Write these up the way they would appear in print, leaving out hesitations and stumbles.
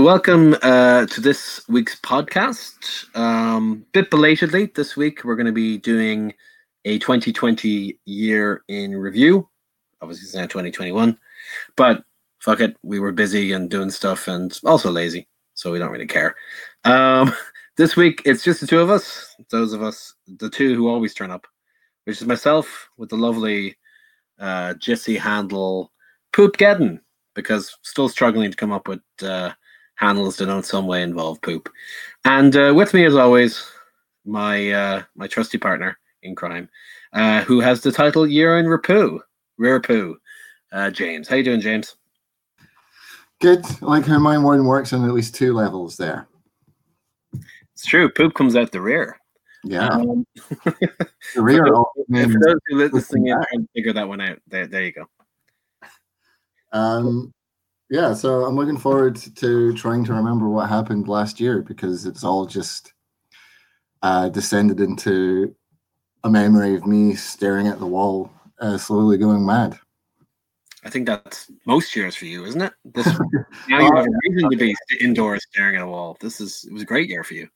welcome to this week's podcast. Bit belatedly, this week we're going to be doing a 2020 year in review. Obviously, it's now 2021, but fuck it, we were busy and doing stuff and also lazy, so we don't really care. This week, it's just the two of us, the two who always turn up, which is myself with the lovely Jesse handle Poop Geddon, because still struggling to come up with handles that don't some way involve poop. And with me, as always, my trusty partner in crime, who has the title Year in Rare Poo, James. How you doing, James? Good. I like how my one works on at least two levels there. It's true. Poop comes out the rear. Yeah. The rear. For those who listening in, trying to figure that one out. There you go. Yeah, so I'm looking forward to trying to remember what happened last year, because it's all just descended into a memory of me staring at the wall, slowly going mad. I think that's most years for you, isn't it? Now you have a reason to be indoors staring at a wall. It was a great year for you.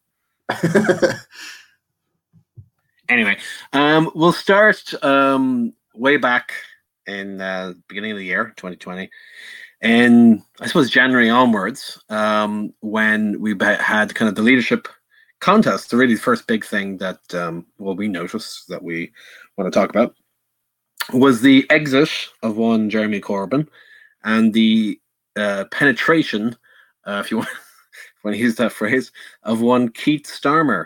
Anyway, we'll start way back in the beginning of the year, 2020. And I suppose January onwards, when we had kind of the leadership contest, the really first big thing that we noticed that we want to talk about was the exit of one Jeremy Corbyn and the penetration, if you want to use that phrase, of one Keith Starmer.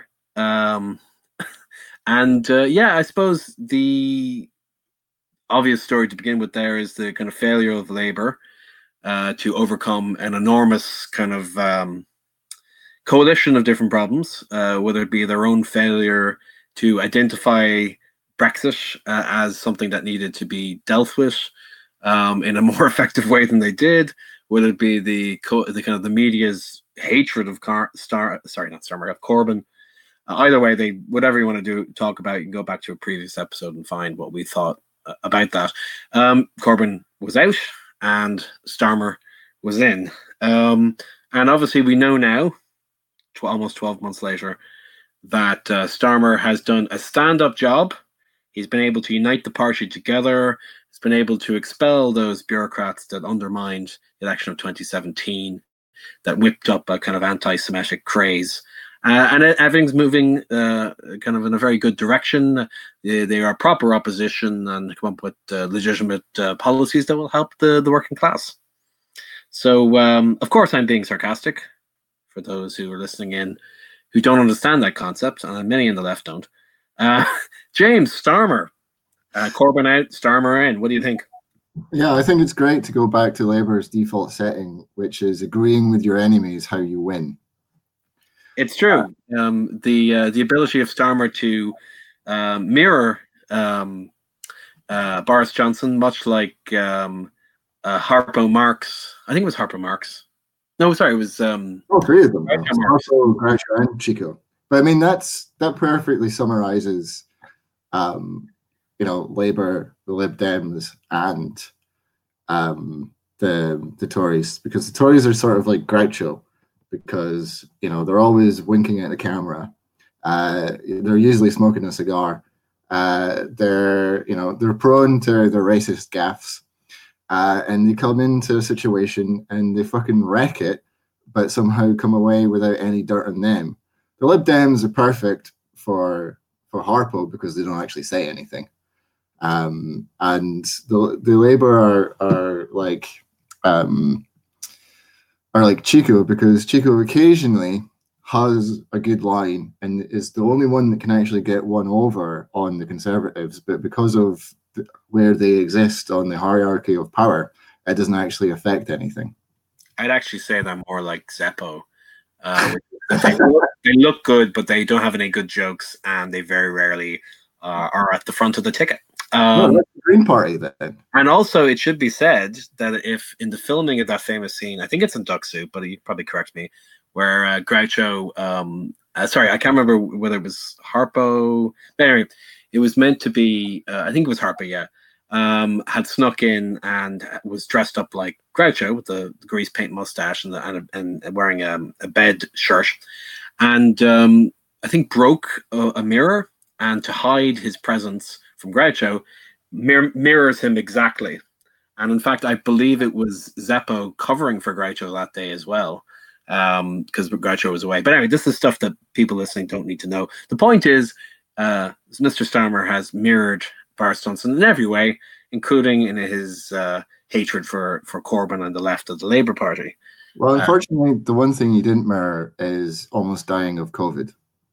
I suppose the obvious story to begin with there is the kind of failure of Labour to overcome an enormous kind of coalition of different problems, whether it be their own failure to identify Brexit as something that needed to be dealt with in a more effective way than they did, whether it be the kind of the media's hatred of Corbyn. Either way, whatever you want to talk about, you can go back to a previous episode and find what we thought about that. Corbyn was out and Starmer was in. And obviously we know now, almost 12 months later, that Starmer has done a stand-up job. He's been able to unite the party together. He's been able to expel those bureaucrats that undermined the election of 2017, that whipped up a kind of anti-Semitic craze. And everything's moving kind of in a very good direction. They are proper opposition and come up with legitimate policies that will help the working class. So, of course, I'm being sarcastic for those who are listening in who don't understand that concept, and many in the left don't. James, Starmer, Corbyn out, Starmer in. What do you think? Yeah, I think it's great to go back to Labour's default setting, which is agreeing with your enemies how you win. It's true. The ability of Starmer to mirror Boris Johnson, much like Harpo Marx. I think it was Harpo Marx. No, sorry, it was all three of them. Also Groucho and Chico. But I mean, that perfectly summarizes, Labour, the Lib Dems, and the Tories, because the Tories are sort of like Groucho. Because they're always winking at the camera. They're usually smoking a cigar. They're prone to their racist gaffes, and they come into a situation and they fucking wreck it, but somehow come away without any dirt on them. The Lib Dems are perfect for Harpo because they don't actually say anything, and the Labour are like Chico, because Chico occasionally has a good line and is the only one that can actually get one over on the Conservatives, but because of where they exist on the hierarchy of power, it doesn't actually affect anything. I'd actually say they're more like Zeppo. They look good, but they don't have any good jokes, and they very rarely are at the front of the ticket. That's the Green Party then. And also, it should be said that if in the filming of that famous scene, I think it's in Duck Soup, but you probably correct me, where Groucho, sorry, I can't remember whether it was Harpo. But anyway, it was meant to be, I think it was Harpo, yeah. had snuck in and was dressed up like Groucho with the grease paint mustache and wearing a bed shirt, and I think broke a mirror, and to hide his presence from Groucho, mirrors him exactly. And in fact, I believe it was Zeppo covering for Groucho that day as well, because Groucho was away. But anyway, this is stuff that people listening don't need to know. The point is, Mr. Starmer has mirrored Boris Johnson in every way, including in his hatred for Corbyn and the left of the Labour Party. Well, unfortunately, the one thing he didn't mirror is almost dying of COVID.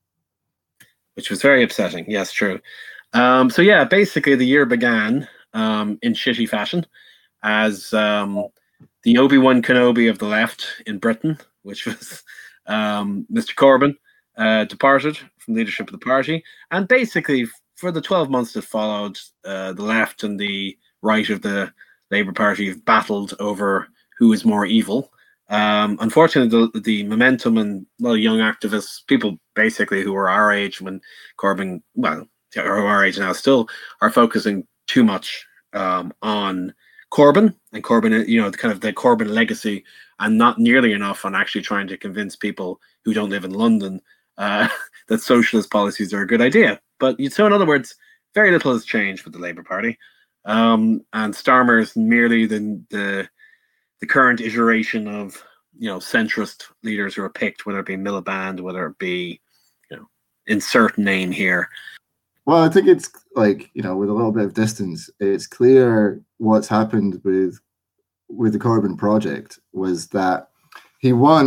Which was very upsetting. Yes, true. So yeah, basically the year began in shitty fashion as the Obi-Wan Kenobi of the left in Britain, which was Mr. Corbyn, departed from leadership of the party. And basically, for the 12 months that followed, the left and the right of the Labour Party have battled over who is more evil. Unfortunately, the momentum and a lot of young activists, people basically who were our age when Corbyn, well, or our age now still, are focusing too much on Corbyn and Corbyn, you know, kind of the Corbyn legacy, and not nearly enough on actually trying to convince people who don't live in London that socialist policies are a good idea. But so, in other words, very little has changed with the Labour Party, and Starmer is merely the current iteration of, you know, centrist leaders who are picked, whether it be Miliband, whether it be, you know, insert name here. Well, I think it's like, you know, with a little bit of distance, it's clear what's happened with the Corbyn project was that he,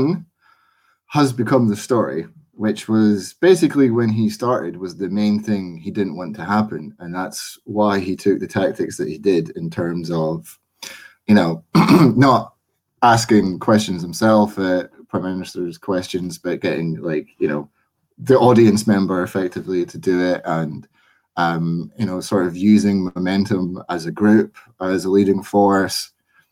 has become the story, which was basically when he started was the main thing he didn't want to happen. And that's why he took the tactics that he did in terms of, you know, not asking questions himself, Prime Minister's questions, but getting, like, you know, the audience member effectively to do it, and you know, sort of using momentum as a group, as a leading force.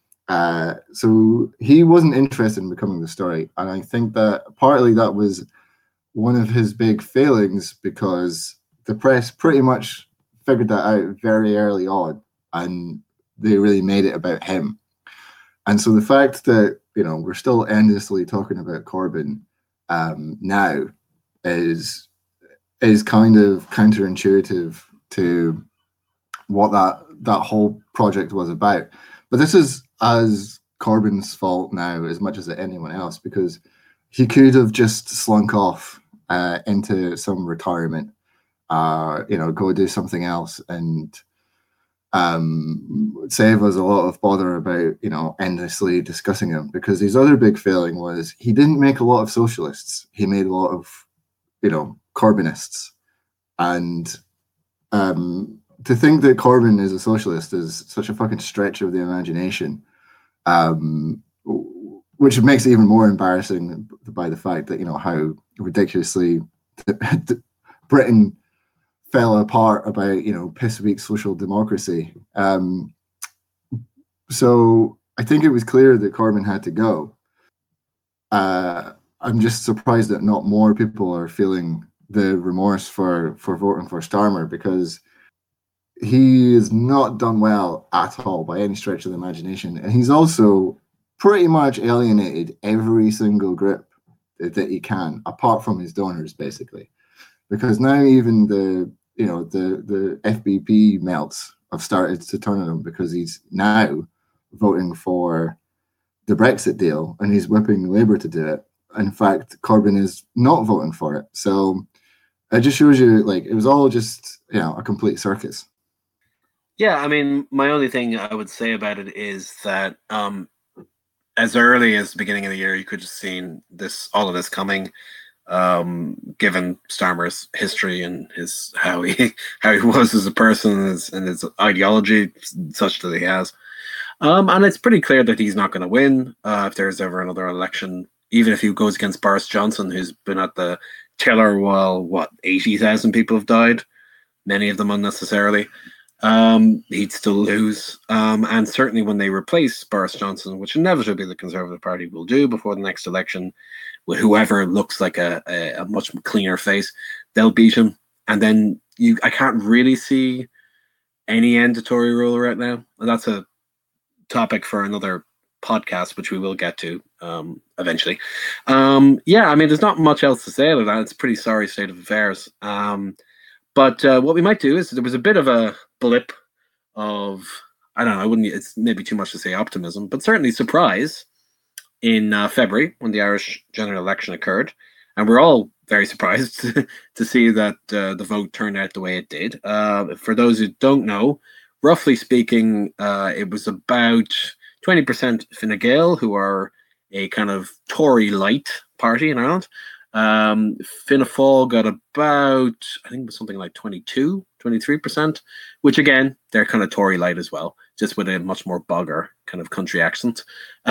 So he wasn't interested in becoming the story, and I think that partly that was one of his big failings, because the press pretty much figured that out very early on, and they really made it about him. And so the fact that, you know, we're still endlessly talking about Corbyn now is kind of counterintuitive to what that whole project was about. But this is as Corbyn's fault now as much as anyone else, because he could have just slunk off into some retirement, you know, go do something else and save us a lot of bother about, you know, endlessly discussing him. Because his other big failing was he didn't make a lot of socialists. He made a lot of, you know, Corbynists. And to think that Corbyn is a socialist is such a fucking stretch of the imagination, which makes it even more embarrassing by the fact that, you know, how ridiculously Britain fell apart about, you know, piss weak social democracy. So I think it was clear that Corbyn had to go. I'm just surprised that not more people are feeling the remorse for voting for Starmer, because he has not done well at all by any stretch of the imagination. And he's also pretty much alienated every single group that he can, apart from his donors, basically. Because now even the FBP melts have started to turn on him, because he's now voting for the Brexit deal and he's whipping Labour to do it. In fact, Corbyn is not voting for it. So it just shows you, like, it was all just, you know, a complete circus. Yeah, I mean, my only thing I would say about it is that as early as the beginning of the year, you could have seen all of this coming, given Starmer's history and how he was as a person and his ideology, such that he has. And it's pretty clear that he's not going to win if there's ever another election, even if he goes against Boris Johnson, who's been at the tiller while 80,000 people have died, many of them unnecessarily. He'd still lose. And certainly when they replace Boris Johnson, which inevitably the Conservative Party will do before the next election, with whoever looks like a much cleaner face, they'll beat him. And then I can't really see any end to Tory rule right now. And that's a topic for another podcast, which we will get to eventually. Yeah, I mean, there's not much else to say about that. It's a pretty sorry state of affairs. But what we might do is there was a bit of a blip of, I don't know, I wouldn't, it's maybe too much to say optimism, but certainly surprise in February when the Irish general election occurred. And we're all very surprised to see that the vote turned out the way it did. For those who don't know, roughly speaking, it was about 20% Fine Gael, who are a kind of Tory light party in Ireland. Fianna Fáil got about, I think it was something like 23%, which again, they're kind of Tory light as well, just with a much more bogger kind of country accent.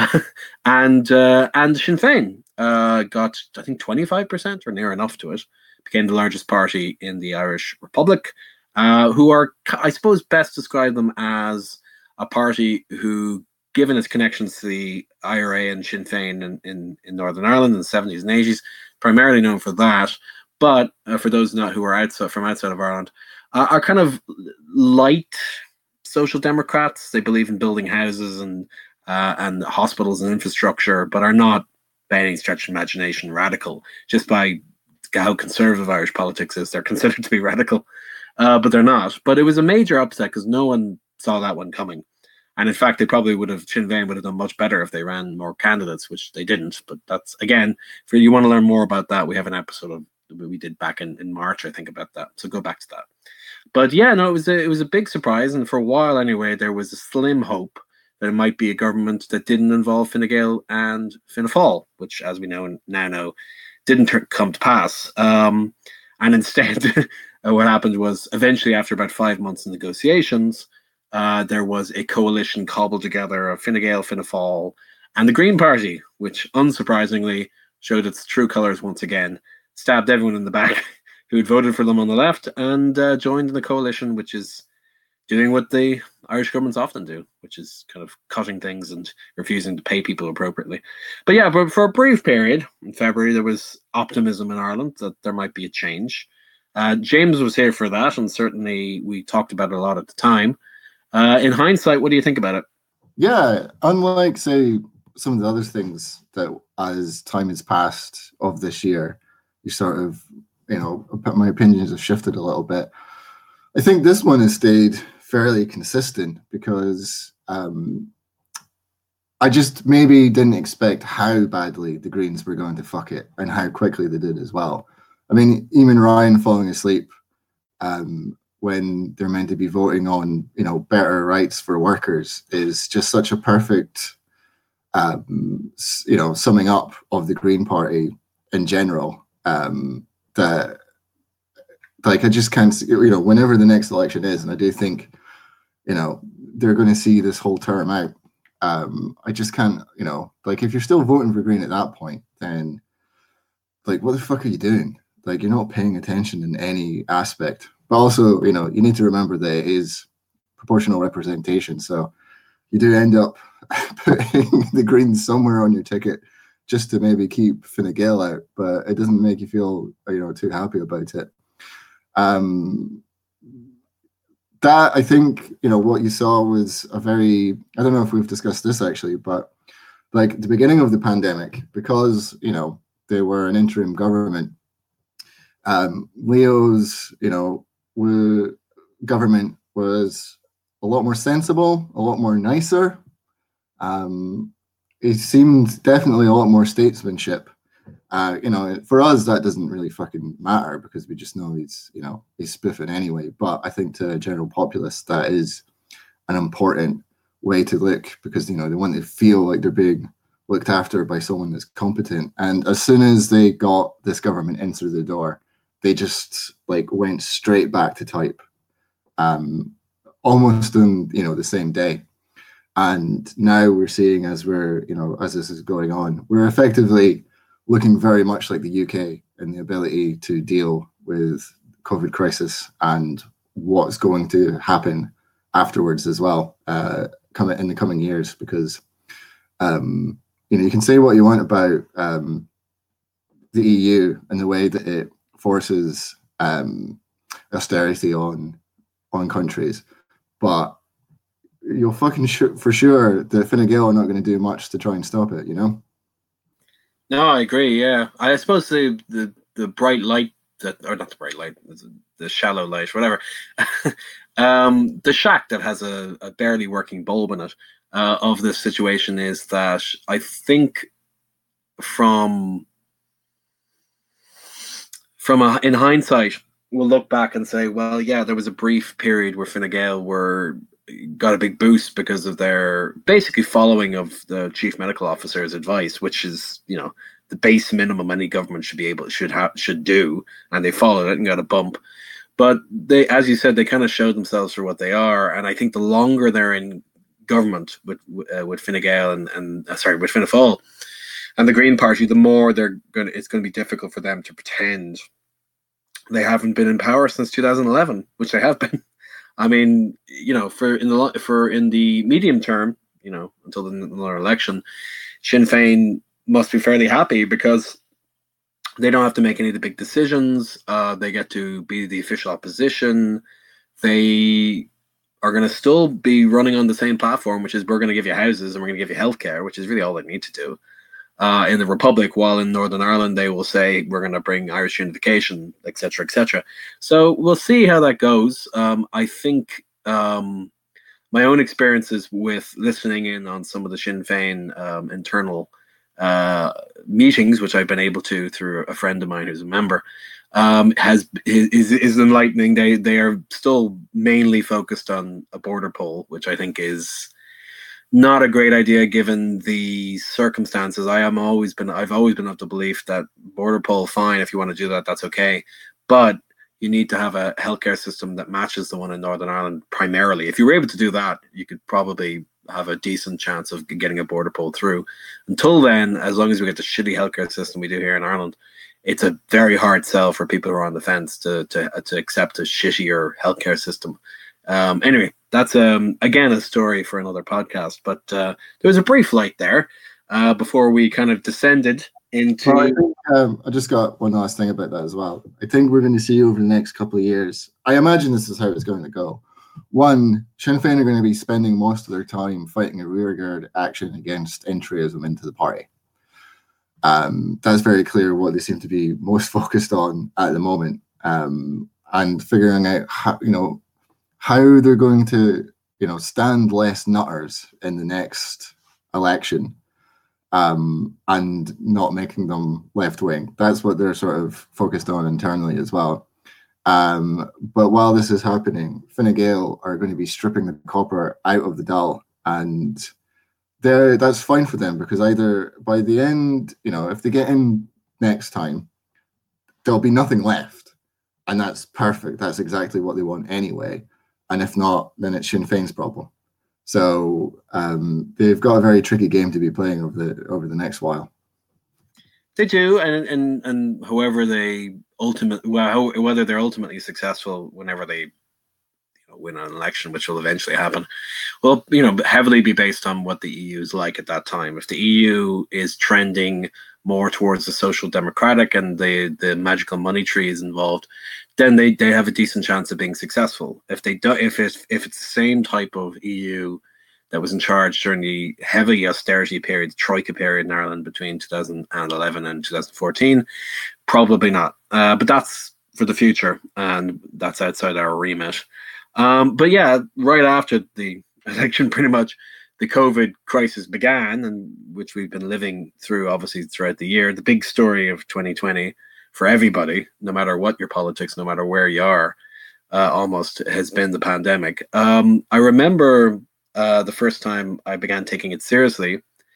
And Sinn Féin got, I think, 25% or near enough to it, became the largest party in the Irish Republic, who are, I suppose, best describe them as a party who, given its connections to the IRA and Sinn Féin in Northern Ireland in the 70s and 80s, primarily known for that, but for those not who are from outside of Ireland, are kind of light social democrats. They believe in building houses and hospitals and infrastructure, but are not by any stretch of imagination radical. Just by how conservative Irish politics is, they're considered to be radical, but they're not. But it was a major upset because no one saw that one coming. And in fact, they probably Sinn Féin would have done much better if they ran more candidates, which they didn't. But that's, again, if you want to learn more about that, we have an episode we did back in March, I think, about that. So go back to that. But yeah, no, it was a big surprise. And for a while anyway, there was a slim hope that it might be a government that didn't involve Fine Gael and Fianna Fáil, which, as we now know, didn't come to pass. And instead, what happened was eventually, after about 5 months of negotiations, there was a coalition cobbled together of Fine Gael, Fianna Fáil, and the Green Party, which unsurprisingly showed its true colours once again, stabbed everyone in the back who had voted for them on the left, and joined the coalition, which is doing what the Irish governments often do, which is kind of cutting things and refusing to pay people appropriately. But yeah, but for a brief period in February, there was optimism in Ireland that there might be a change. James was here for that, and certainly we talked about it a lot at the time. In hindsight, what do you think about it? Yeah, unlike, say, some of the other things that as time has passed of this year, you sort of, my opinions have shifted a little bit. I think this one has stayed fairly consistent because I just maybe didn't expect how badly the Greens were going to fuck it and how quickly they did as well. I mean, Eamon Ryan falling asleep when they're meant to be voting on, better rights for workers is just such a perfect, summing up of the Green Party in general. That, like, I just can't see, whenever the next election is, and I do think, they're going to see this whole term out. I just can't, if you're still voting for Green at that point, then, like, what the fuck are you doing? Like, you're not paying attention in any aspect. But also, you need to remember that it is proportional representation. So you do end up putting the Greens somewhere on your ticket just to maybe keep Fine Gael out, but it doesn't make you feel, too happy about it. That, I think, what you saw was a very, I don't know if we've discussed this actually, but like the beginning of the pandemic, because, they were an interim government, Leo's, government was a lot more sensible, a lot more nicer. It seemed definitely a lot more statesmanship. For us, that doesn't really fucking matter because we just know he's spiffing anyway. But I think to a general populace, that is an important way to look because, they want to feel like they're being looked after by someone that's competent. And as soon as they got this government in through the door, they just went straight back to type, almost in, the same day. And now we're seeing as this is going on, we're effectively looking very much like the UK in the ability to deal with COVID crisis and what's going to happen afterwards as well, in the coming years, because, you can say what you want about the EU and the way that it forces austerity on countries. but you'll fucking for sure that Fine Gael are not going to do much to try and stop it, you know? No, I agree. Yeah, I suppose the bright light or not the bright light, the shallow light, whatever. The shack that has a barely working bulb in it of this situation is that I think from in hindsight, we'll look back and say, well, yeah, there was a brief period where Fine Gael got a big boost because of their basically following of the chief medical officer's advice, which is, the base minimum any government should do, and they followed it and got a bump. But they, as you said, they kind of showed themselves for what they are, and I think the longer they're in government with Fine Gael and with Fianna Fáil and the Green Party, the more it's going to be difficult for them to pretend they haven't been in power since 2011, which they have been. I mean, for in the medium term, until another election, Sinn Féin must be fairly happy because they don't have to make any of the big decisions. They get to be the official opposition. They are going to still be running on the same platform, which is we're going to give you houses and we're going to give you healthcare, which is really all they need to do. In the Republic, while in Northern Ireland, they will say we're going to bring Irish unification, etc., etc. So we'll see how that goes. I think my own experiences with listening in on some of the Sinn Féin internal meetings, which I've been able to through a friend of mine who's a member, is enlightening. They are still mainly focused on a border poll, which I think is not a great idea given the circumstances. I've always been of the belief that border poll, fine, if you want to do that, that's okay, but you need to have a healthcare system that matches the one in Northern Ireland primarily. If you were able to do that, you could probably have a decent chance of getting a border poll through. Until then, as long as we get the shitty healthcare system we do here in Ireland, it's a very hard sell for people who are on the fence to accept a shittier healthcare system. Anyway, that's again a story for another podcast. But there was a brief light there before we kind of descended into. Well, I think, I just got one last thing about that as well. I think we're going to see over the next couple of years. I imagine this is how it's going to go. One, Sinn Féin are going to be spending most of their time fighting a rearguard action against entryism into the party. That's very clear what they seem to be most focused on at the moment, and figuring out how they're going to stand less nutters in the next election, and not making them left wing. That's what they're sort of focused on internally as well. But while this is happening, Fine Gael are going to be stripping the copper out of the Dáil, and that's fine for them because either by the end, if they get in next time, there'll be nothing left, and that's perfect. That's exactly what they want anyway. And if not, then it's Sinn Féin's problem. So they've got a very tricky game to be playing over the next while. They do, and however they whether they're ultimately successful whenever they win an election, which will eventually happen, will heavily be based on what the EU is like at that time. If the EU is trending more towards the social democratic and the magical money tree is involved, then they have a decent chance of being successful. If they do, if it's the same type of EU that was in charge during the heavy austerity period, the Troika period in Ireland between 2011 and 2014, probably not. But that's for the future, and that's outside our remit. But yeah, right after the election, pretty much the COVID crisis began, and which we've been living through, obviously, throughout the year. The big story of 2020 for everybody, no matter what your politics, no matter where you are, almost has been the pandemic. I remember the first time I began taking it seriously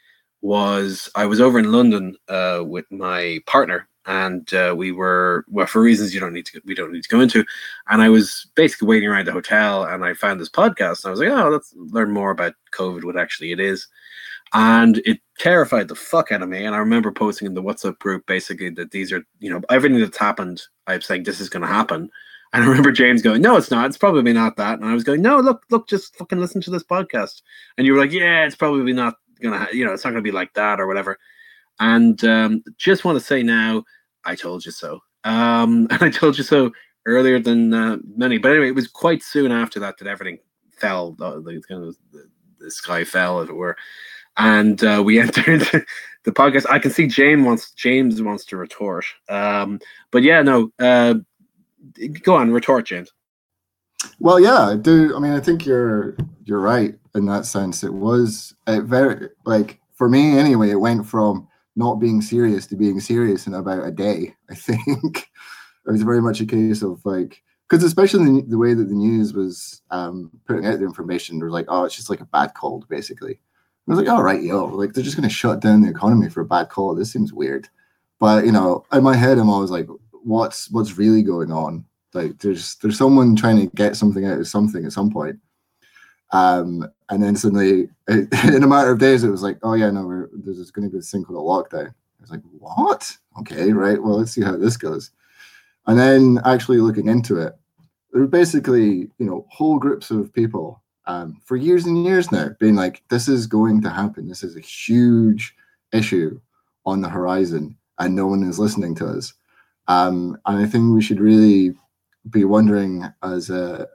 was I was over in London with my partner, and we were, well, for reasons we don't need to go into, and I was basically waiting around the hotel, and I found this podcast, and I was like, oh, let's learn more about COVID, what actually it is. And it terrified the fuck out of me. And I remember posting in the WhatsApp group basically that these are, everything that's happened, I'm saying this is going to happen. And I remember James going, no, it's not. It's probably not that. And I was going, no, look, just fucking listen to this podcast. And you were like, yeah, it's probably not going to, it's not going to be like that or whatever. And just want to say now, I told you so. And I told you so earlier than many. But anyway, it was quite soon after that everything fell, the sky fell, as it were, and we entered the podcast. I can see James wants to retort, but yeah, no, go on, retort, James. Well, yeah, I do. I mean, I think you're right in that sense. It was very, like, for me anyway, it went from not being serious to being serious in about a day. I think it was very much a case of like, because especially the way that the news was putting out the information, they were like, oh, it's just like a bad cold, basically. I was like, all right, like they're just going to shut down the economy for a bad cold. This seems weird. But, you know, in my head, I'm always like, what's really going on? Like there's someone trying to get something out of something at some point. And then suddenly, in a matter of days, it was like, oh yeah, no, there's going to be this thing called a lockdown. I was like, what? Okay, right. Well, let's see how this goes. And then actually looking into it, there were basically, you know, whole groups of people for years and years now being like, this is going to happen. This is a huge issue on the horizon, and no one is listening to us. And I think we should really be wondering as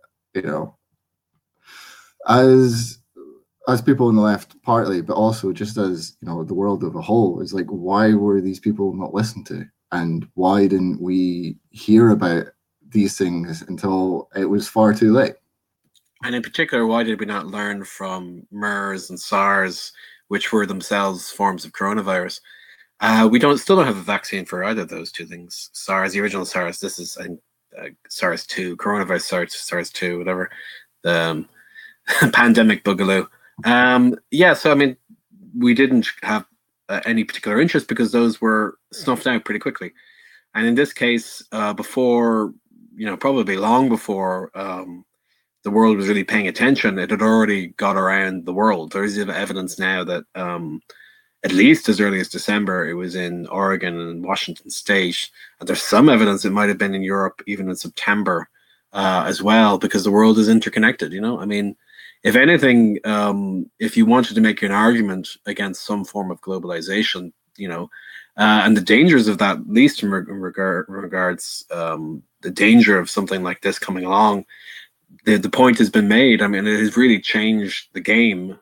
people on the left partly, but also just as, you know, the world of a whole, is like, why were these people not listened to? And why didn't we hear about these things until it was far too late? And in particular, why did we not learn from MERS and SARS, which were themselves forms of coronavirus? We still don't have a vaccine for either of those two things. SARS, the original SARS, this is SARS-2, coronavirus SARS-2, whatever, the pandemic boogaloo. So I mean, we didn't have any particular interest because those were snuffed out pretty quickly. And in this case, before, you know, probably long before the world was really paying attention, it had already got around the world. There is evidence now that at least as early as December, it was in Oregon and Washington State. And there's some evidence it might have been in Europe, even in September as well, because the world is interconnected, you know? I mean, if anything, if you wanted to make an argument against some form of globalization, you know, and the dangers of that, at least in regards the danger of something like this coming along, the point has been made. I mean, it has really changed the game,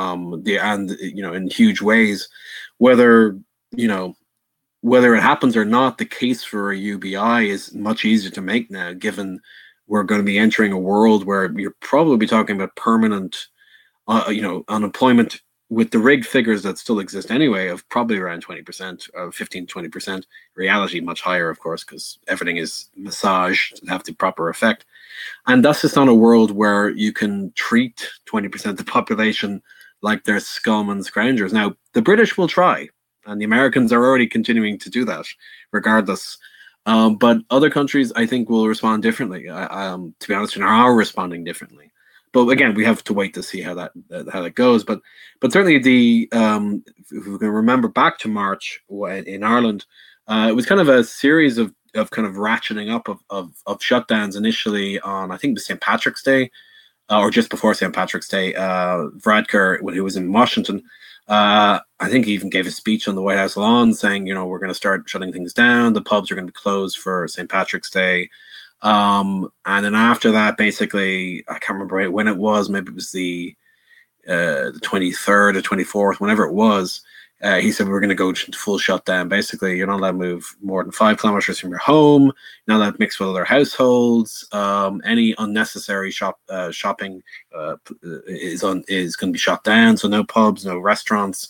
in huge ways. Whether it happens or not, the case for a UBI is much easier to make now, given we're going to be entering a world where you're probably talking about permanent, unemployment with the rigged figures that still exist anyway of probably around 20%, 15 to 20%. Reality much higher, of course, because everything is massaged to have the proper effect. And that's just not a world where you can treat 20% of the population like they're scum and scroungers. Now, the British will try, and the Americans are already continuing to do that, regardless. But other countries, I think, will respond differently. To be honest, and are responding differently. But again, we have to wait to see how that goes. But certainly, if we can remember back to March in Ireland, it was kind of a series of kind of ratcheting up of shutdowns initially on, I think, the St. Patrick's Day, or just before St. Patrick's Day. Varadkar, when he was in Washington, I think he even gave a speech on the White House lawn saying, you know, we're going to start shutting things down. The pubs are going to be closed for St. Patrick's Day. And then after that, basically, I can't remember when it was. Maybe it was the 23rd or 24th, whenever it was. He said we're going to go to full shutdown. Basically, you're not allowed to move more than 5 kilometers from your home. You're not allowed to mix with other households. Any unnecessary shopping is going to be shut down. So no pubs, no restaurants,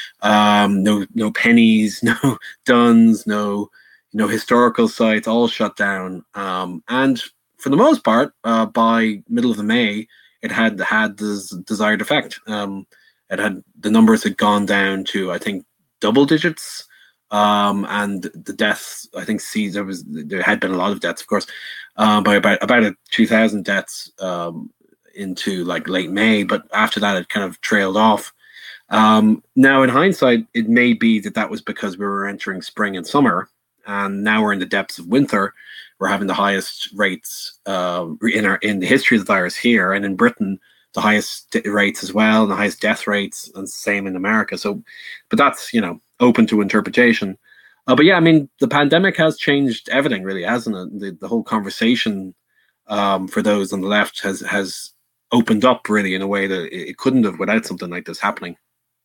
no pennies, no duns, no historical sites, all shut down. And for the most part, by middle of May, it had the desired effect. The numbers had gone down to, I think, double digits, and the deaths, I think, there had been a lot of deaths, of course, by about 2,000 deaths into like late May, but after that it kind of trailed off. Now, in hindsight, it may be that was because we were entering spring and summer, and now we're in the depths of winter. We're having the highest rates in the history of the virus here, and in Britain, the highest rates as well, and the highest death rates, and same in America. So, but that's, open to interpretation. But yeah, I mean, the pandemic has changed everything, really, hasn't it? The whole conversation for those on the left has opened up really in a way that it couldn't have without something like this happening.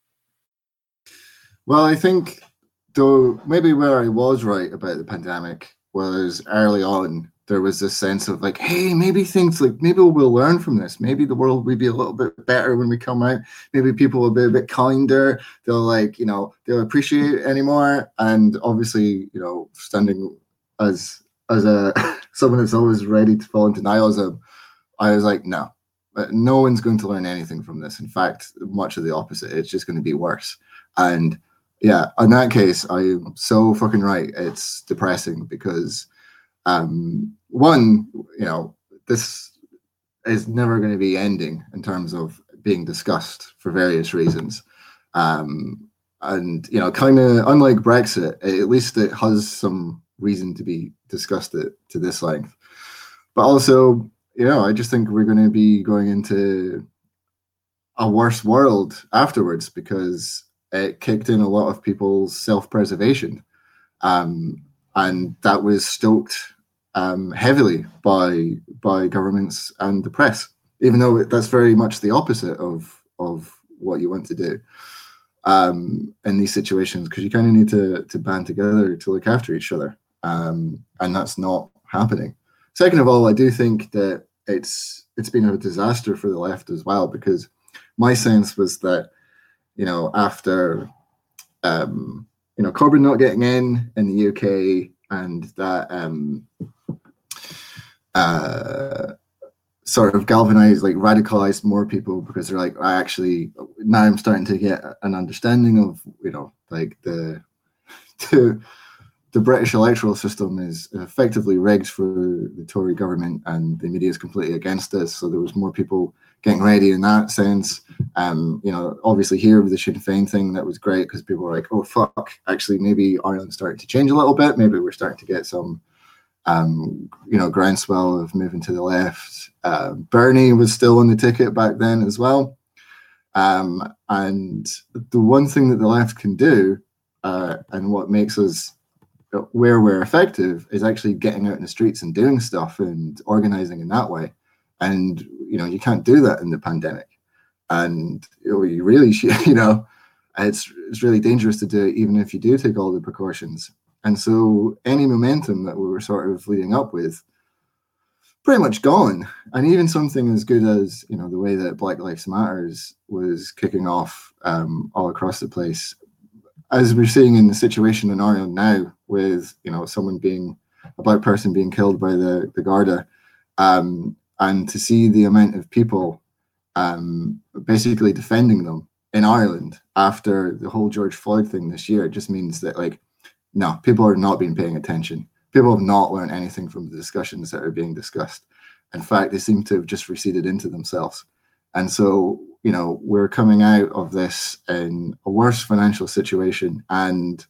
Well, I think though maybe where I was right about the pandemic was early on there was this sense of like, hey, maybe we'll learn from this. Maybe the world will be a little bit better when we come out. Maybe people will be a bit kinder. They'll they'll appreciate it anymore. And obviously, standing as a someone that's always ready to fall into nihilism, I was like, no one's going to learn anything from this. In fact, much of the opposite. It's just going to be worse. And yeah, in that case, I'm so fucking right. It's depressing because, one, this is never going to be ending in terms of being discussed for various reasons. And, kind of unlike Brexit, at least it has some reason to be discussed to this length. But also, I just think we're going to be going into a worse world afterwards because it kicked in a lot of people's self-preservation. And that was stoked heavily by governments and the press, even though that's very much the opposite of what you want to do in these situations, because you kind of need to band together to look after each other. And that's not happening. Second of all, I do think that it's been a disaster for the left as well, because my sense was that, after, Corbyn not getting in the UK and that sort of galvanized, radicalized more people, because they're like, now I'm starting to get an understanding of, the British electoral system is effectively rigged for the Tory government and the media is completely against us. So there was more people getting ready in that sense. Obviously here with the Sinn Féin thing, that was great because people were like, oh, fuck, actually maybe Ireland's starting to change a little bit. Maybe we're starting to get some, groundswell of moving to the left. Bernie was still on the ticket back then as well. And the one thing that the left can do and what makes us where we're effective is actually getting out in the streets and doing stuff and organizing in that way. And, you can't do that in the pandemic. And you really should, it's really dangerous to do it, even if you do take all the precautions. And so any momentum that we were sort of leading up with, pretty much gone. And even something as good as, the way that Black Lives Matters was kicking off all across the place, as we're seeing in the situation in Ireland now with, a black person being killed by the Garda, and to see the amount of people basically defending them in Ireland after the whole George Floyd thing this year, it just means that, no, people are not been paying attention. People have not learned anything from the discussions that are being discussed. In fact, they seem to have just receded into themselves. And so, we're coming out of this in a worse financial situation and,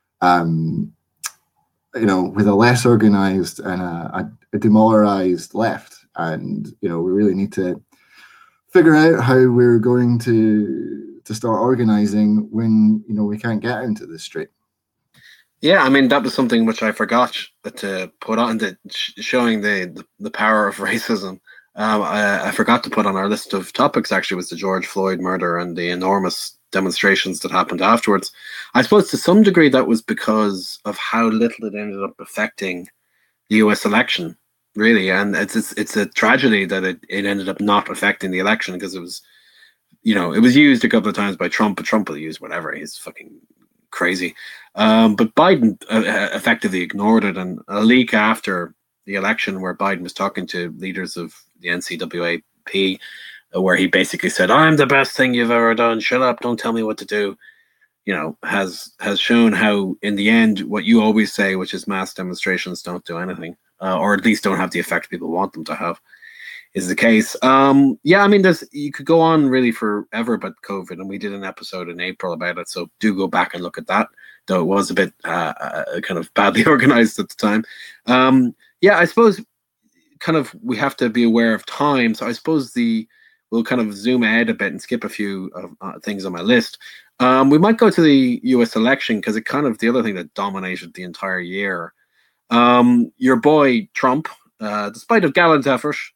with a less organized and a demoralized left. And, we really need to figure out how we're going to start organizing when, we can't get into the street. Yeah, I mean, that was something which I forgot to put on, showing the power of racism. I forgot to put on our list of topics, actually, was the George Floyd murder and the enormous demonstrations that happened afterwards. I suppose to some degree that was because of how little it ended up affecting the US election, really. And it's a tragedy that it ended up not affecting the election, because it was, it was used a couple of times by Trump, but Trump will use whatever. He's fucking crazy. But Biden effectively ignored it. And a leak after the election where Biden was talking to leaders of the NCAAP, where he basically said, I'm the best thing you've ever done. Shut up. Don't tell me what to do. Has shown how, in the end, what you always say, which is mass demonstrations don't do anything, or at least don't have the effect people want them to have, is the case. Yeah, I mean, you could go on really forever about COVID, and we did an episode in April about it, so do go back and look at that, though it was a bit kind of badly organized at the time. Yeah, I suppose kind of we have to be aware of time, so I suppose we'll kind of zoom ahead a bit and skip a few things on my list. We might go to the US election, because it kind of the other thing that dominated the entire year. Your boy Trump, despite a gallant effort,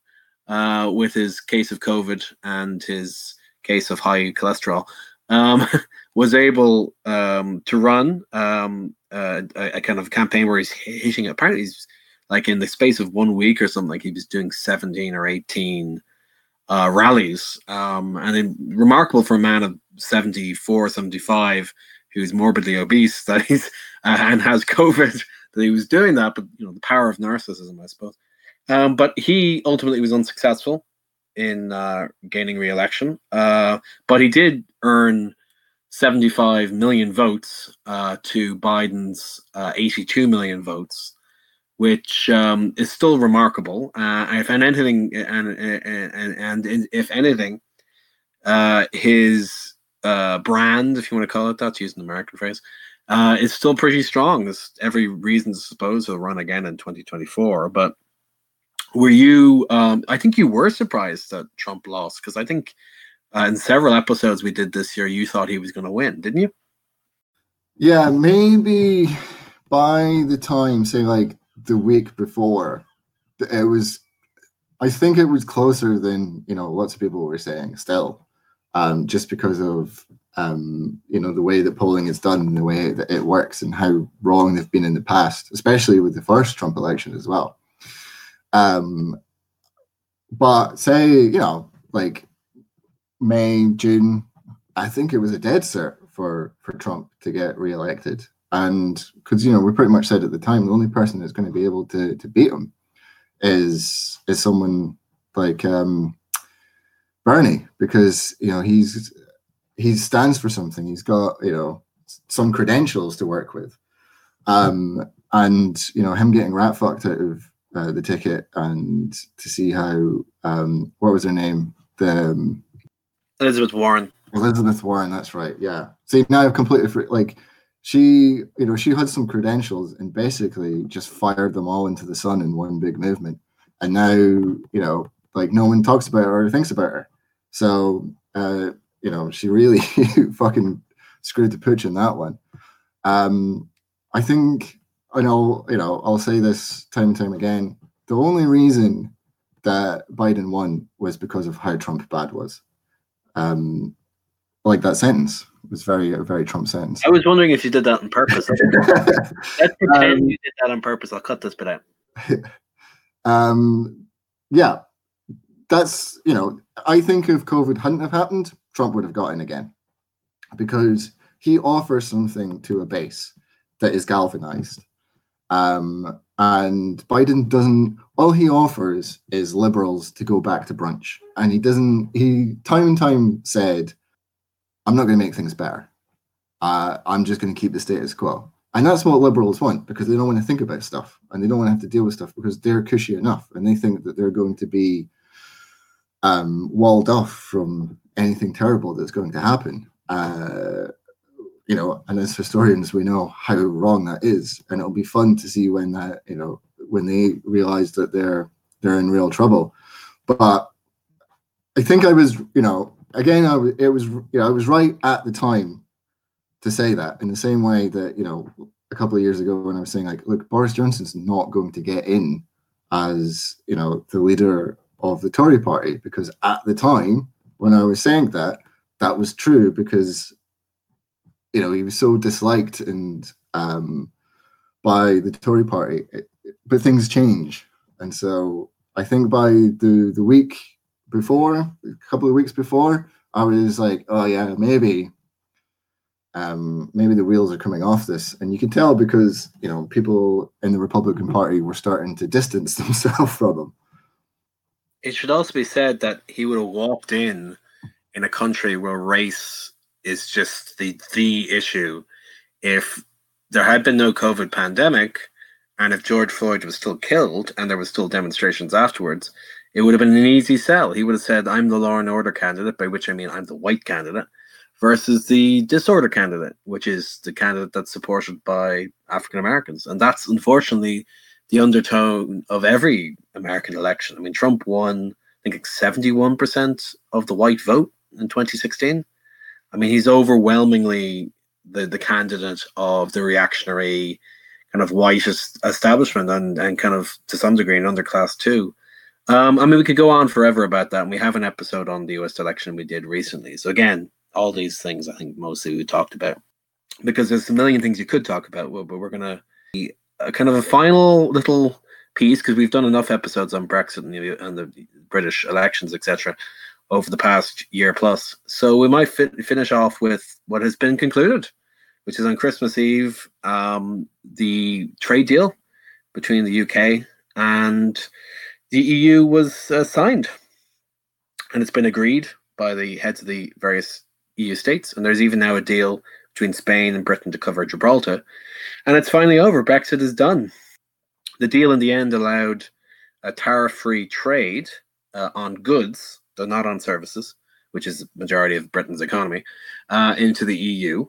with his case of COVID and his case of high cholesterol, was able to run a kind of campaign where he's hitting. Apparently, he's like in the space of 1 week or something. Like he was doing 17 or 18 rallies, and then remarkable for a man of 74, 75 who's morbidly obese that he's and has COVID that he was doing that. But the power of narcissism, I suppose. But he ultimately was unsuccessful in gaining re-election. But he did earn 75 million votes to Biden's 82 million votes, which is still remarkable. If anything, if anything, his brand, if you want to call it that, to use an American phrase, is still pretty strong. There's every reason to suppose he'll run again in 2024. But were you? I think you were surprised that Trump lost, because I think in several episodes we did this year, you thought he was going to win, didn't you? Yeah, maybe by the time, say, like the week before, it was. I think it was closer than lots of people were saying. Still, just because of the way that polling is done and the way that it works and how wrong they've been in the past, especially with the first Trump election as well. But say, like May, June, I think it was a dead cert for Trump to get reelected. And because, we pretty much said at the time, the only person that's going to be able to beat him is someone like Bernie, because, he stands for something. He's got, some credentials to work with. And, him getting rat fucked out of the ticket, and to see how what was her name, Elizabeth Warren, that's right. Yeah, see, now I've completely like she had some credentials and basically just fired them all into the sun in one big movement, and now like no one talks about her or thinks about her. So she really fucking screwed the pooch in that one. I think I'll say this time and time again. The only reason that Biden won was because of how Trump bad was. Like that sentence was a very Trump sentence. I was wondering if you did that on purpose. Let's pretend you did that on purpose. I'll cut this bit out. Yeah, that's I think if COVID hadn't have happened, Trump would have got in again, because he offers something to a base that is galvanized. And Biden doesn't. All he offers is liberals to go back to brunch, and he doesn't. He time and time said, "I'm not going to make things better. I'm just going to keep the status quo." And that's what liberals want, because they don't want to think about stuff, and they don't want to have to deal with stuff, because they're cushy enough, and they think that they're going to be walled off from anything terrible that's going to happen. And as historians, we know how wrong that is, and it'll be fun to see when that, when they realize that they're in real trouble. But I think I was, again, I was right at the time to say that, in the same way that, a couple of years ago when I was saying, like, look, Boris Johnson's not going to get in as, the leader of the Tory party, because at the time when I was saying that, that was true, because he was so disliked and by the Tory party. But things change, and so I think by the week before, a couple of weeks before, I was like, oh yeah, maybe the wheels are coming off this. And you can tell, because people in the Republican Party were starting to distance themselves from him. It should also be said that he would have walked in a country where race is just the issue. If there had been no COVID pandemic, and if George Floyd was still killed and there was still demonstrations afterwards, it would have been an easy sell. He would have said, I'm the law and order candidate, by which I mean I'm the white candidate, versus the disorder candidate, which is the candidate that's supported by African Americans. And that's unfortunately the undertone of every American election. I mean, Trump won, I think, 71% of the white vote in 2016. I mean, he's overwhelmingly the candidate of the reactionary kind of white establishment, and kind of, to some degree, an underclass too. I mean, we could go on forever about that, and we have an episode on the US election we did recently. So again, all these things I think mostly we talked about because there's a million things you could talk about, but we're gonna be a kind of a final little piece because we've done enough episodes on Brexit and the British elections, etc., over the past year plus. So we might finish off with what has been concluded, which is on Christmas Eve, the trade deal between the UK and the EU was signed, and it's been agreed by the heads of the various EU states. And there's even now a deal between Spain and Britain to cover Gibraltar. And it's finally over. Brexit is done. The deal in the end allowed a tariff-free trade on goods, though not on services, which is the majority of Britain's economy, into the EU.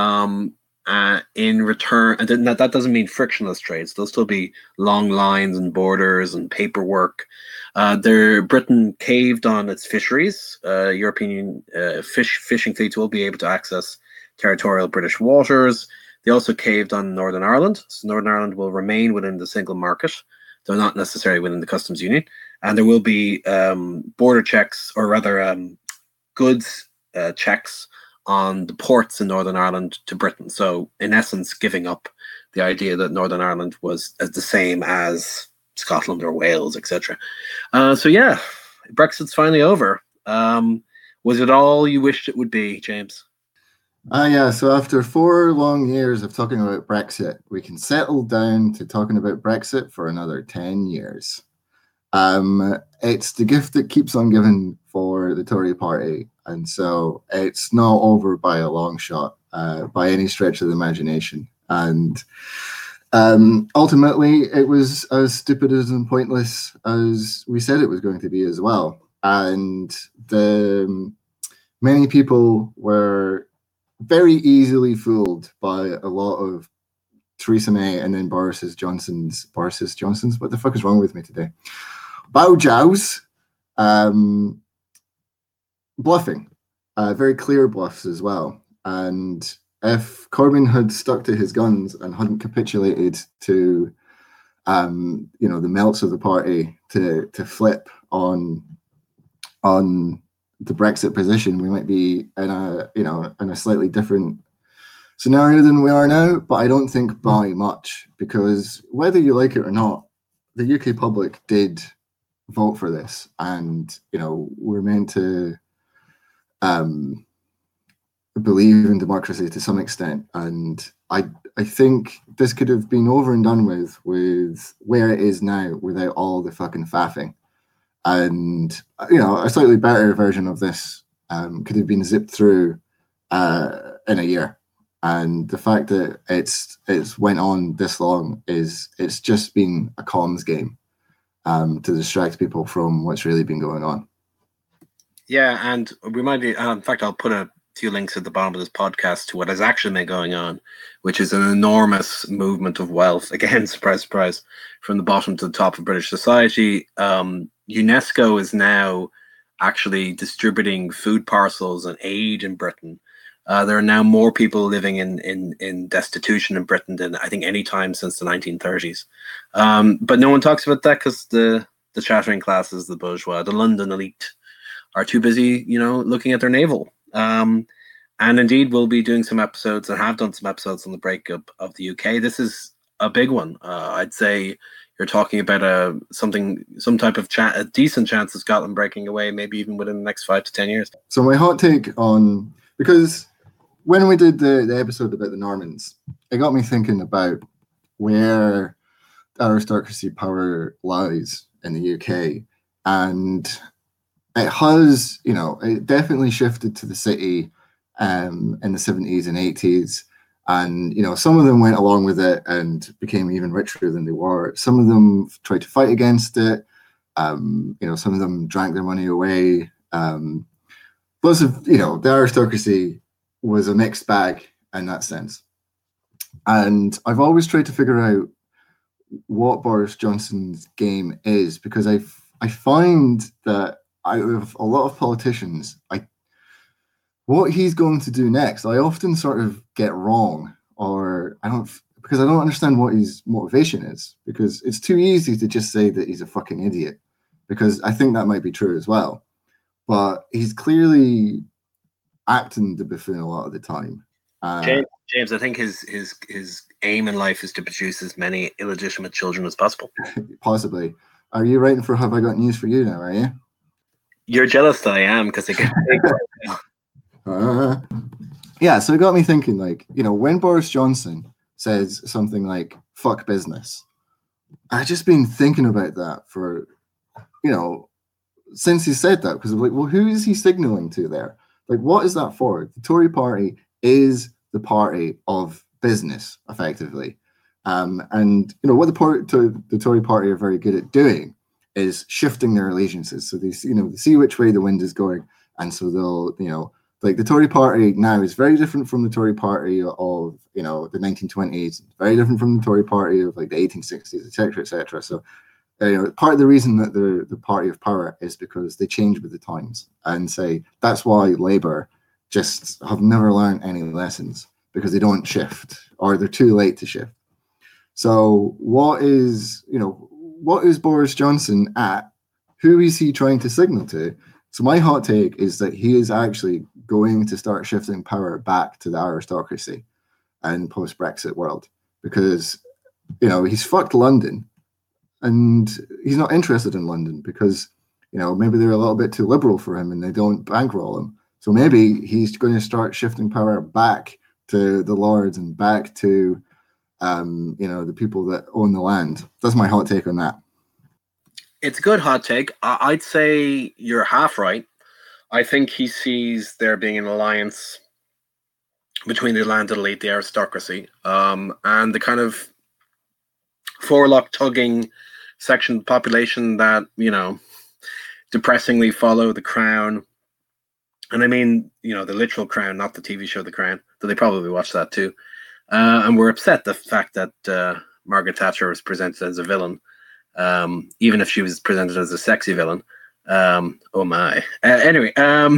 In return, and that doesn't mean frictionless trades. There'll still be long lines and borders and paperwork. Britain caved on its fisheries. European fishing fleets will be able to access territorial British waters. They also caved on Northern Ireland. So Northern Ireland will remain within the single market, though not necessarily within the customs union. And there will be border checks, or rather goods checks on the ports in Northern Ireland to Britain. So in essence, giving up the idea that Northern Ireland was the same as Scotland or Wales, etc. So yeah, Brexit's finally over. Was it all you wished it would be, James? Yeah, so after 4 long years of talking about Brexit, we can settle down to talking about Brexit for another 10 years. It's the gift that keeps on giving for the Tory party, and so it's not over by a long shot, by any stretch of the imagination. And ultimately, it was as stupid and pointless as we said it was going to be as well. And many people were very easily fooled by a lot of Theresa May and then Boris Johnson's. What the fuck is wrong with me today? Bow Jows, bluffing, very clear bluffs as well. And if Corbyn had stuck to his guns and hadn't capitulated to, the melts of the party to flip on the Brexit position, we might be in a slightly different scenario than we are now. But I don't think by much, because whether you like it or not, the UK public did vote for this, and we're meant to believe in democracy to some extent. And I think this could have been over and done with where it is now, without all the fucking faffing. And a slightly better version of this could have been zipped through in a year. And the fact that it's went on this long it's just been a comms game to distract people from what's really been going on. Yeah, and we might be, in fact, I'll put a few links at the bottom of this podcast to what has actually been going on, which is an enormous movement of wealth. Again, surprise, surprise, from the bottom to the top of British society. UNESCO is now actually distributing food parcels and aid in Britain. There are now more people living in destitution in Britain than I think any time since the 1930s. But no one talks about that because the chattering classes, the bourgeois, the London elite, are too busy, looking at their navel. And indeed, we'll be doing some episodes and have done some episodes on the breakup of the UK. This is a big one. I'd say you're talking about some type of a decent chance of Scotland breaking away, maybe even within the next 5 to 10 years. So my hot take on, because when we did the episode about the Normans, it got me thinking about where aristocracy power lies in the UK. And it has, it definitely shifted to the city in the 70s and 80s. And, some of them went along with it and became even richer than they were. Some of them tried to fight against it. Some of them drank their money away. Plus, the aristocracy was a mixed bag in that sense. And I've always tried to figure out what Boris Johnson's game is, because I find that out of a lot of politicians, what he's going to do next, I often sort of get wrong, because I don't understand what his motivation is, because it's too easy to just say that he's a fucking idiot, because I think that might be true as well. But he's clearly acting the buffoon a lot of the time. James, I think his aim in life is to produce as many illegitimate children as possible. Possibly. Are you writing for Have I Got News for You now, are you? You're jealous that I am, because I get yeah, so it got me thinking, like, when Boris Johnson says something like, fuck business, I've just been thinking about that for, since he said that, because I'm like, well, who is he signaling to there? Like, what is that for? The Tory party is the party of business, effectively. And what the Tory party are very good at doing is shifting their allegiances. So they see which way the wind is going, and so they'll, like the Tory party now is very different from the Tory party of the 1920s, very different from the Tory party of like the 1860s, etc., etc. So part of the reason that they're the party of power is because they change with the times, and say that's why Labour just have never learned any lessons, because they don't shift, or they're too late to shift. So what is Boris Johnson at? Who is he trying to signal to? So my hot take is that he is actually going to start shifting power back to the aristocracy and post-Brexit world, because he's fucked London, and he's not interested in London because maybe they're a little bit too liberal for him and they don't bankroll him. So maybe he's going to start shifting power back to the lords and back to the people that own the land. That's my hot take on that. It's a good hot take. I'd say you're half right. I think he sees there being an alliance between the landed elite, the aristocracy, and the kind of forelock tugging section of the population that, depressingly follow the crown. And I mean, the literal crown, not the TV show The Crown, though they probably watch that too. And we're upset the fact that Margaret Thatcher was presented as a villain, even if she was presented as a sexy villain. Oh my. Anyway,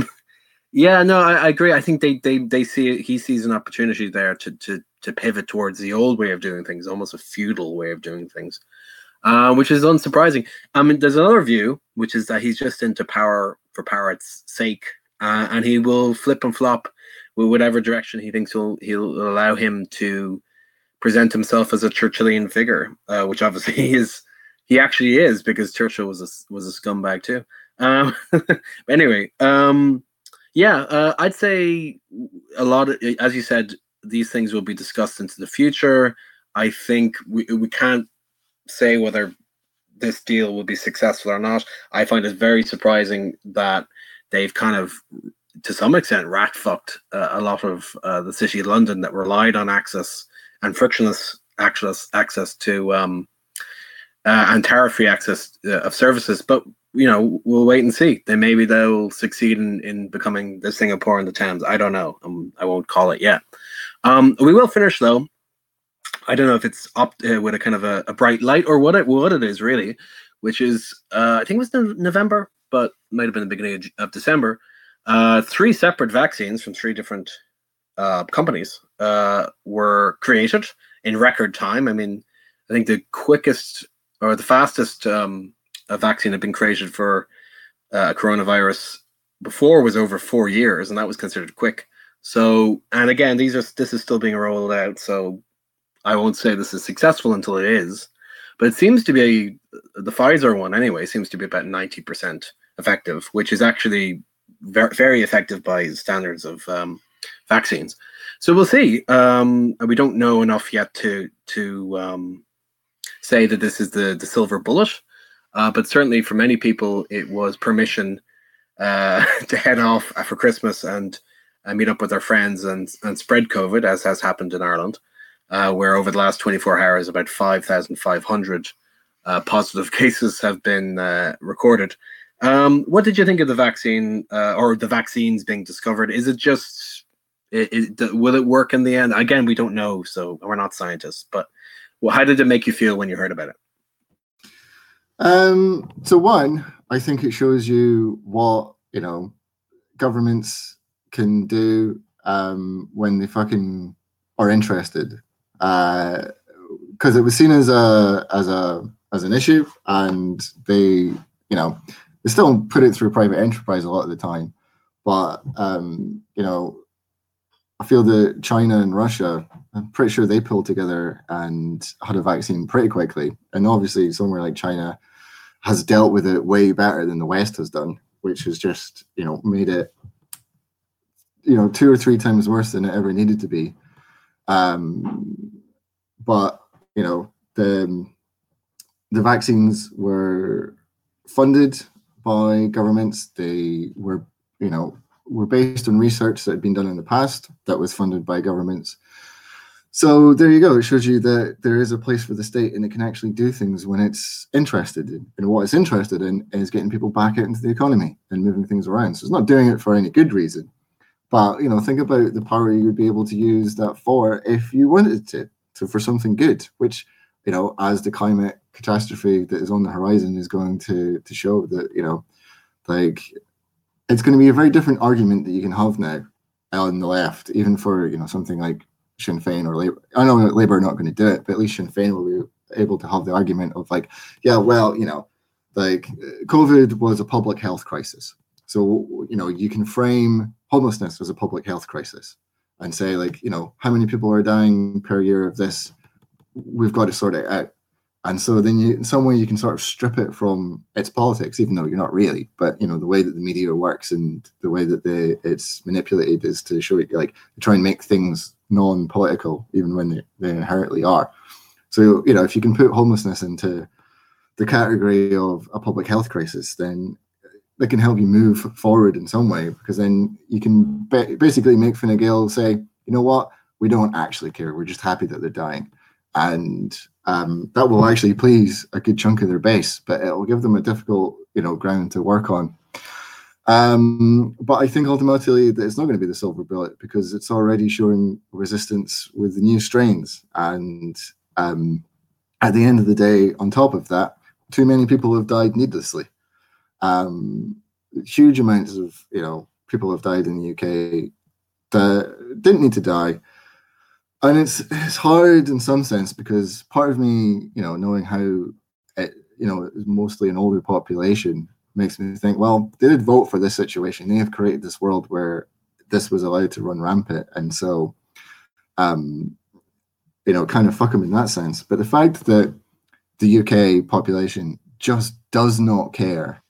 yeah, no, I agree. I think they see it, he sees an opportunity there to pivot towards the old way of doing things, almost a feudal way of doing things, which is unsurprising. I mean, there's another view, which is that he's just into power for power's sake, and he will flip and flop with whatever direction he thinks he'll allow him to present himself as a Churchillian figure, which obviously he actually is, because Churchill was a scumbag too. Anyway, I'd say a lot of, as you said, these things will be discussed into the future. I think we can't say whether this deal will be successful or not. I find it very surprising that they've kind of, to some extent, rat-fucked a lot of the City of London that relied on access and frictionless access to and tariff-free access of services. But we'll wait and see. Maybe they'll succeed in becoming the Singapore in the Thames. I don't know. I won't call it yet. We will finish though. I don't know if it's up with a kind of a bright light or what it is really, which is I think it was November, but might have been the beginning of December. 3 separate vaccines from 3 different companies were created in record time. I mean, I think the quickest or the fastest a vaccine had been created for coronavirus before was over 4 years, and that was considered quick. So, and again, this is still being rolled out, so I won't say this is successful until it is. But it seems to be, the Pfizer one anyway, seems to be about 90% effective, which is actually very, very effective by standards of vaccines. So we'll see. We don't know enough yet to say that this is the silver bullet. But certainly for many people, it was permission to head off for Christmas and meet up with their friends and spread COVID, as has happened in Ireland, where over the last 24 hours, about 5,500 positive cases have been recorded. What did you think of the vaccine or the vaccines being discovered? Is it just, will it work in the end? Again, we don't know, so we're not scientists, but how did it make you feel when you heard about it? So one, I think it shows you what, governments can do when they fucking are interested. Because it was seen as an issue, and they, you know, they still put it through private enterprise a lot of the time. But, you know, I feel that China and Russia, I'm pretty sure they pulled together and had a vaccine pretty quickly. And obviously somewhere like China has dealt with it way better than the West has done, which has just, you know, made it, you know, 2 or 3 times worse than it ever needed to be. But, you know, the vaccines were funded by governments. They were, you know, were based on research that had been done in the past that was funded by governments. So there you go. It shows you that there is a place for the state and it can actually do things when it's interested in. And what it's interested in is getting people back out into the economy and moving things around. So it's not doing it for any good reason. But, you know, think about the power you'd be able to use that for if you wanted to for something good, which, you know, as the climate catastrophe that is on the horizon is going to show that, you know, like, it's going to be a very different argument that you can have now on the left, even for, you know, something like Sinn Féin or Labour. I know that Labour are not going to do it, but at least Sinn Féin will be able to have the argument of like, yeah, well, you know, like COVID was a public health crisis. So, you know, you can frame homelessness as a public health crisis and say, like, you know, how many people are dying per year of this? We've got to sort it out. And so then you, in some way, you can sort of strip it from its politics, even though you're not really. But, you know, the way that the media works and the way that it's manipulated is to show you, like, try and make things non-political, even when they inherently are. So, you know, if you can put homelessness into the category of a public health crisis, then that can help you move forward in some way, because then you can basically make Fine Gael say, you know what, we don't actually care. We're just happy that they're dying. And that will actually please a good chunk of their base, but it will give them a difficult, you know, ground to work on. But I think ultimately that it's not going to be the silver bullet, because it's already showing resistance with the new strains. And at the end of the day, on top of that, too many people have died needlessly. Huge amounts of, you know, people have died in the UK that didn't need to die. And it's hard in some sense, because part of me, you know, knowing how it, you know, is mostly an older population, makes me think, well, they did vote for this situation. They have created this world where this was allowed to run rampant. And so, you know, kind of fuck them in that sense. But the fact that the UK population just does not care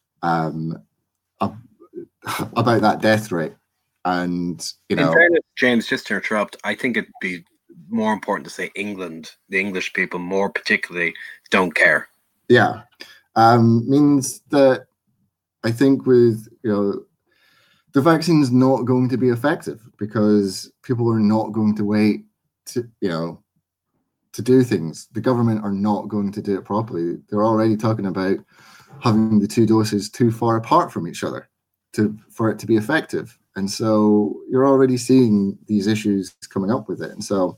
about that death rate. And, you know, in fairness, James, just to interrupt, I think it'd be more important to say England, the English people more particularly, don't care. Yeah. Means that I think with, you know, the vaccine's not going to be effective, because people are not going to wait to, you know, to do things. The government are not going to do it properly. They're already talking about having the 2 doses too far apart from each other for it to be effective. And so you're already seeing these issues coming up with it. And so,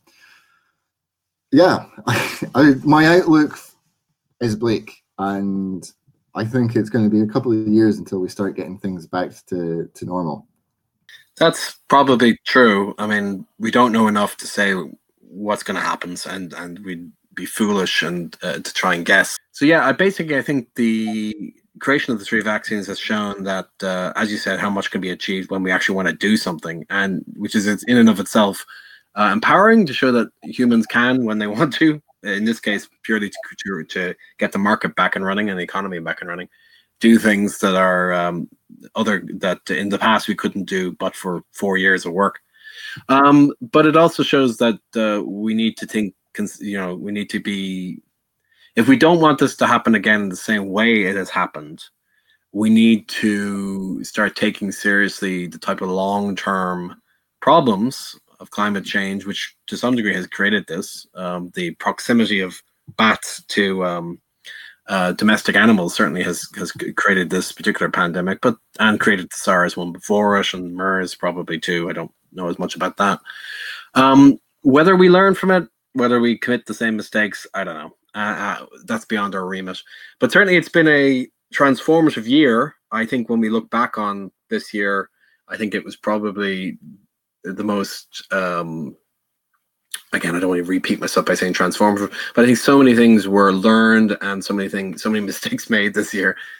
yeah, my outlook is bleak. And I think it's going to be a couple of years until we start getting things back to normal. That's probably true. I mean, we don't know enough to say what's going to happen, and we'd be foolish and to try and guess. So yeah, I think the creation of the 3 vaccines has shown that, as you said, how much can be achieved when we actually want to do something, and which is in and of itself empowering, to show that humans can, when they want to, in this case purely to get the market back and running and the economy back and running, do things that are that in the past we couldn't do but for 4 years of work. But it also shows that we need to think, you know, we need to be, if we don't want this to happen again the same way it has happened, we need to start taking seriously the type of long-term problems of climate change, which to some degree has created this. The proximity of bats to domestic animals certainly has created this particular pandemic, and created the SARS one before it, and MERS probably too. I don't know as much about that. Whether we learn from it, whether we commit the same mistakes, I don't know. That's beyond our remit. But certainly it's been a transformative year. I think when we look back on this year, I think it was probably the most, again, I don't want to repeat myself by saying transformative, but I think so many things were learned and so many mistakes made this year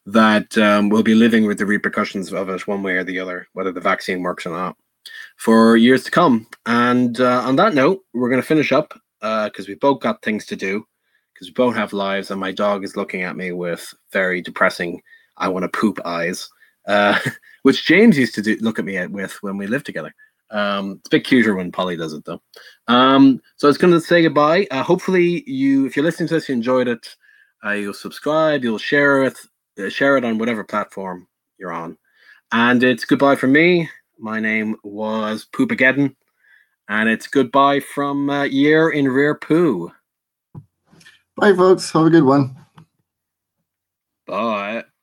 that we'll be living with the repercussions of it one way or the other, whether the vaccine works or not, for years to come. And on that note, we're going to finish up because we both got things to do, because we both have lives, and my dog is looking at me with very depressing, I want to poop eyes, which James used to look at me with when we lived together. It's a bit cuter when Polly does it, though. So I was going to say goodbye. Hopefully, if you're listening to this, you enjoyed it. You'll subscribe, you'll share it on whatever platform you're on. And it's goodbye from me. My name was Poopageddon, and it's goodbye from Year in Rear Poo. Bye, folks. Have a good one. Bye.